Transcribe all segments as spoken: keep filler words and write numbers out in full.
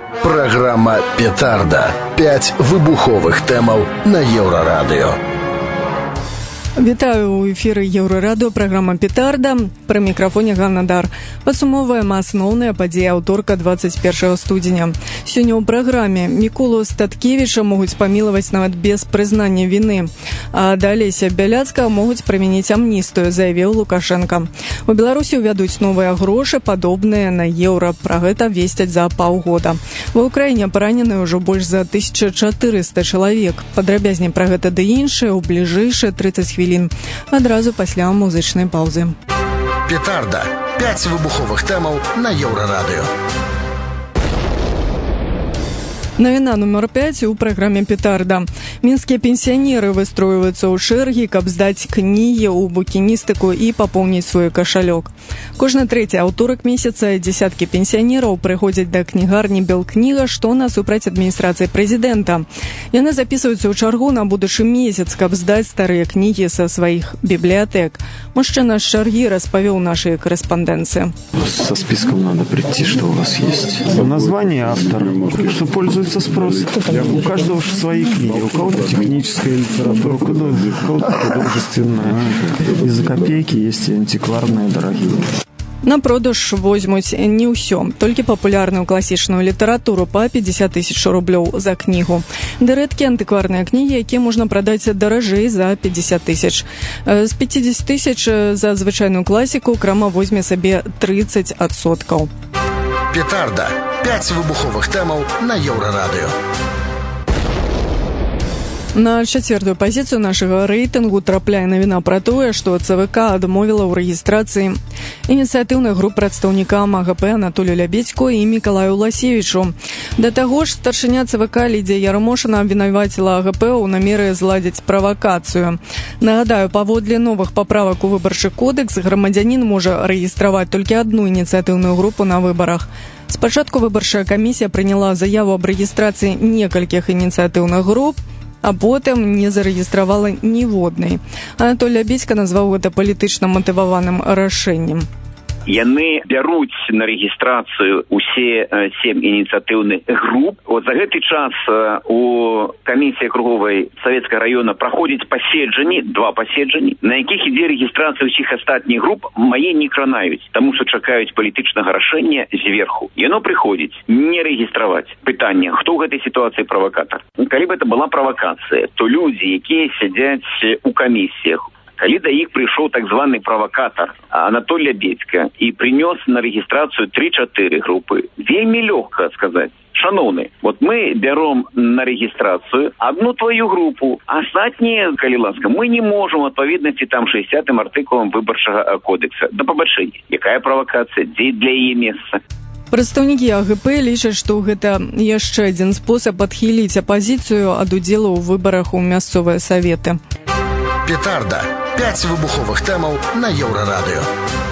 Праграма «Петарда». Пять выбуховых тэмаў на Еўрарадыё. Вітаю ў эфіры Еўрарадыё, праграма «Петарда». Пры мікрафоне Ганна Дар. Падсумоўваем асноўныя падзеі аўторка двадцать первого студзеня. Сёння ў праграме Міколу Статкевіча могуць памілаваць нават без прызнання віны. А да Алеся Бяляцкага могуць прымяніць амністыю, заявіў Лукашенко. У Беларусі ўвядуць новыя грошы, падобныя на еўра. Пра гэта весцяць за паўгода. Ва ўкраіне паранены ўжо больш за тысяча чатырыста чалавек. Падрабязней пра гэта ды іншае ў бліжэйшыя тридцать хвілін. Адразу пасля музычнай паўзы. «Петарда». Пять выбуховых тэмаў на Еўрарадыё. Навіна нумар пять у праграме «Петарда». Мінскія пенсіянеры выстройваюцца ў чэргі, каб здаць кнігі ў букіністыку і папоўніць свой кашалёк. Кожны трэці аўторак месяца дзесяткі пенсіянераў прыходзяць да кнігарні «Белкніга», што насупраць адміністрацыі прэзідэнта. Яны запісваюцца ў чаргу на будучы месяц, каб здаць старыя кнігі са сваіх бібліятэк. Мужчына з чаргі распавёў нашай корэспандэнцыі. Со списком надо прийти, что у вас есть. Название автора, что пользуется спрос. У каждого свои книги. У кого-то техническая литература, у кого-то художественная. И за копейки есть и антикварные, дорогие. На продаж возьмуць не ўсё, толькі папулярную класічную літаратуру па пятьдесят тысяч рублёў за кнігу. Ды рэдкія антыкварныя кнігі, якія можна прадаць даражэй за пятьдесят тысяч. З пятьдесят тысяч за звычайную класіку крама возьме сабе тридцать адсоткаў. «Петарда». Пять выбуховых тэмаў на Еўрарадыё. На чацвёртую пазіцыю нашага рэйтынгу трапляе навіна пра тое, што ЦВК адмовіла ў рэгістрацыі ініцыятыўных груп прадстаўнікам АГП Анатолію Лябедзьку і Мікалаю Ласевічу. Да таго ж, старшыня ЦВК Лідзія Ярмошына абвінаваціла АГП ў намеры зладзіць правакацыю. Нагадаю, паводле новых паправак у выбарчы кодэкс грамадзянін можа рэгістраваць толькі адну ініцыятыўную групу на выбарах. Спачатку выбарчая камісія прыняла заяву аб рэгістрацыі некалькіх ініцыятыўных груп, а потым не зарэгістравала ніводнай. Анатолій Лябедзька назваў гэта палітычна матываваным рашэннем. Яны бяруць на рэгістрацыю усе сем ініцыятыўных груп. Вот за гэты час у камісіі круговай Савецкага раёна праходзіць паседжанні, два паседжанні, на якіх ідзе рэгістрацыя ўсіх астатніх груп, мае не кранаюць, таму што чакаюць палітычнага рашэння зверху. Яно прыходзіць не рэгістраваць. Пытанне, хто ў гэтай сітуацыі правакатар? Калі б это была правакацыя, то людзі, якія сядзяць у камісіях, калі да іх прыйшоў так званы правакатар Анатолій Лябедзька і прынёс на рэгістрацыю три-чатыры групы, вельмі лёгка сказаць: шаноўны, вот мы бяром на рэгістрацыю адну твою групу, а астатнія, калі ласка, мы не можам адпаведнасці там шэсцьдзесятым артыкулам выбарчага кодекса. Да пабачэння, якая правакацыя, дзе для яе месца? Прадстаўнікі АГП лічаць, што гэта яшчэ адзін спосаб адхіліць апазіцыю ад удзелу ў выбарах у мясцовыя саветы. «Петарда». Пять выбуховых тэмаў на Еўрарадыё.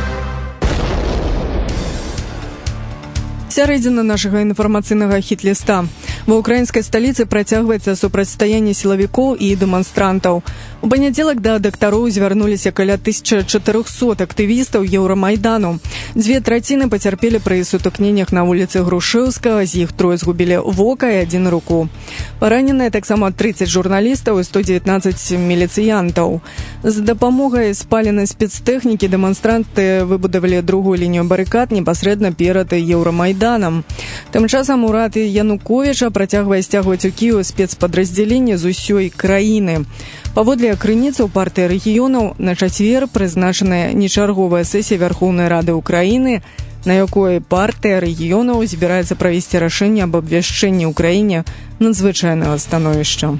Сярэдзіна нашага інфармацыйнага хіт-ліста. Ва ўкраінскай сталіцы працягваецца супрацьстаянне сілавікоў і дэманстрантаў. У панядзелак да дактароў звярнуліся каля тысяча чатырохсот актывістаў Еўрамайдану. Дзве траціны пацярпелі пры сутыкненнях на вуліцы Грушэўскага, з іх трое згубілі вока і адзін руку. Параненыя таксама тридцать журналістаў і сто девятнадцать міліцыянтаў. З дапамогай спаленай спецтэхнікі дэманстранты выбудавалі другую лінію барыкад непасрэдна перад Еўрамайданам. Тым часам урад Януковіча працягвае сцягваць у Кіеў спецпадраздзяленні з усёй краіны. Паводле крыніцы ў партыі рэгіёнаў на чацвер прызначаная нечарговая сесія Вярхоўнай Рады Ўкраіны, на якой партыя рэгіёнаў збіраецца правесці рашэнне аб абвяшчэнні ў краіне надзвычайнага становішча.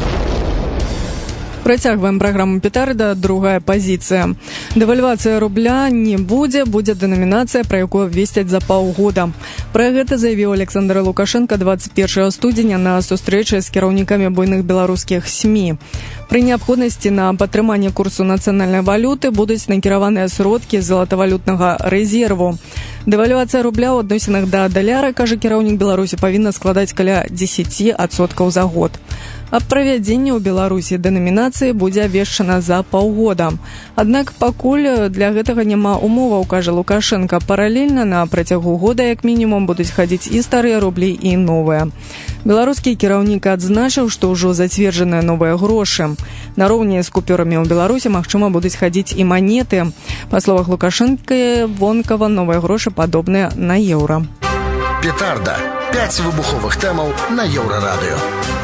Працягваем праграму «Петарда». Другая пазіцыя. Дэвальвацыя рубля не будзе, будзе дэнамінацыя, пра якую абвесцяць за паўгода. Пра гэта заявіў Александр Лукашенко двадцать первого студзеня на сустрэчы з кіраўнікамі буйных беларускіх СМІ. Пры неабходнасці на падтрыманне курсу нацыянальнай валюты будуць накіраваныя сродкі з залатавалютнага рэзерву. Дэвальвацыя рубля ў адносінах да даляра, кажа кіраўнік Беларусі, павінна складаць каля дзесяць адсоткаў за год. Аб правядзенні ў Беларусі дэнамінацыі мобілізацыі будзе абвешчана за паўгода. Аднак пакуль для гэтага няма умоваў, кажа Лукашенко. Паралельна на працягу года як мінімум будуць хадзіць і старыя рублі, і новыя. Беларускі кіраўнік адзначыў, што ўжо зацверджаныя новыя грошы. Нароўні з купюрамі ў Беларусі, магчыма, будуць хадзіць і манеты. Па словах Лукашенко, вонкава новыя грошы падобныя на еўра. Петарда. Пяць выбуховых тэмаў на Еўрарадыё.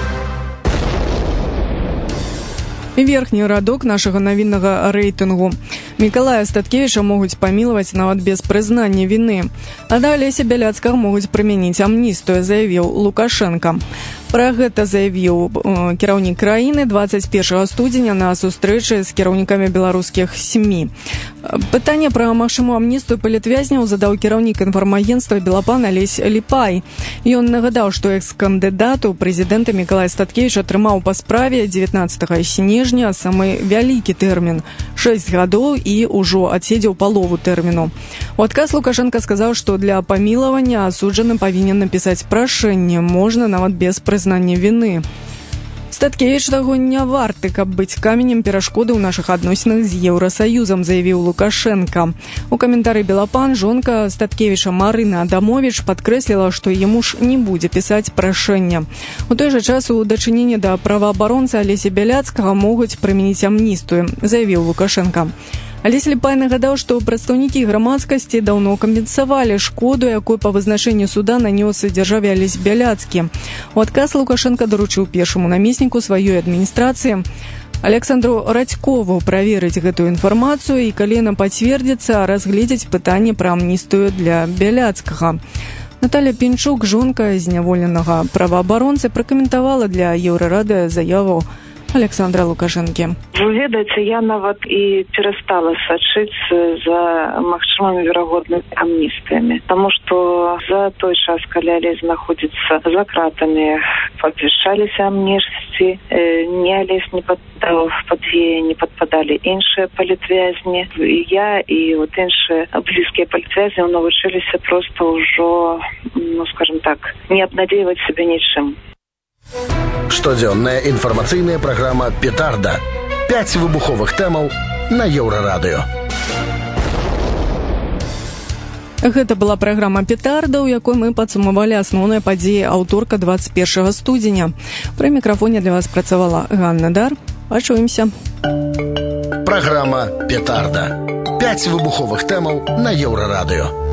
Верхні радок нашага навіннага рэйтынгу. Мікалая Статкевіча могуць памілаваць нават без прызнання віны. А да Алеся Бяляцкага могуць прымяніць амністыю, заявіў Лукашенко. Пра гэта заявіў э, кіраўнік краіны дваццаць першага студзеня на сустрэчы з кіраўнікамі беларускіх СМІ. Пытанне пра магчымую амністыю палітвязняў задаў кіраўнік інфармагенцтва Белапан Алесь Ліпай. Ён нагадаў, што экс-кандыдат у прэзідэнта Мікалай Статкевіч атрымаў па справе дзевятнаццатага снежня самы вялікі тэрмін – шэсць гадоў і ўжо адседзеў палову тэрміну. У адказ Лукашенко сказаў, што для памілавання асуджаны павінен напісаць прашэнне, можна нават без прызнання віны. Статкевіч таго не варты, каб быць каменем перашкоды ў нашых адносінах з Еўрасаюзам, заявіў Лукашенко. У каментары Белапан жонка Статкевіча Марына Адамовіч падкрэсліла, што яму ж не будзе пісаць прашэння. У той жа час у дачыненні да праваабаронцы Алеся Бяляцкага могуць прымяніць амністыю, заявіў Лукашенко. Алесь Ліпай нагадаў, што прадстаўнікі грамадскасці даўно кампенсавалі шкоду, якую па вызначэнню суда нанёс дзяржаве Алесь Бяляцкі. У адказ Лукашенко даручыў першаму намесніку сваёй адміністрацыі Александру Радзькову праверыць гэтую інфармацыю і, калі яна пацвердзіцца, разгледзець пытанне пра амністыю для Бяляцкага. Наталя Пінчук, жонка зняволенага праваабаронцы, пракаментавала для Еўрарадыё заяву Александра Лукашенкі. Вы ведаеце, я нават і перастала сачыць за магчымымі верагоднымі амністыямі, таму што за той час, калі Алесь знаходзіцца за кратамі, абвяшчаліся амністыі, ні Алесь не падпадаў пад веянне, падпадалі іншыя палітвязні. Я і от іншыя блізкія палітвязні навучыліся проста ўжо, ну скажем так, не абнадзейваць сябе нічым. Штодзённая інфармацыйная праграма «Петарда». Пяць выбуховых тэмаў на Еўрарадыё. Гэта была праграма «Петарда», у якой мы падсумавалі асноўныя падзеі аўторка дваццаць першага студзеня. Пры мікрафоне для вас працавала Ганна Дар. Пачуемся. Праграма «Петарда». Пяць выбуховых тэмаў на Еўрарадыё.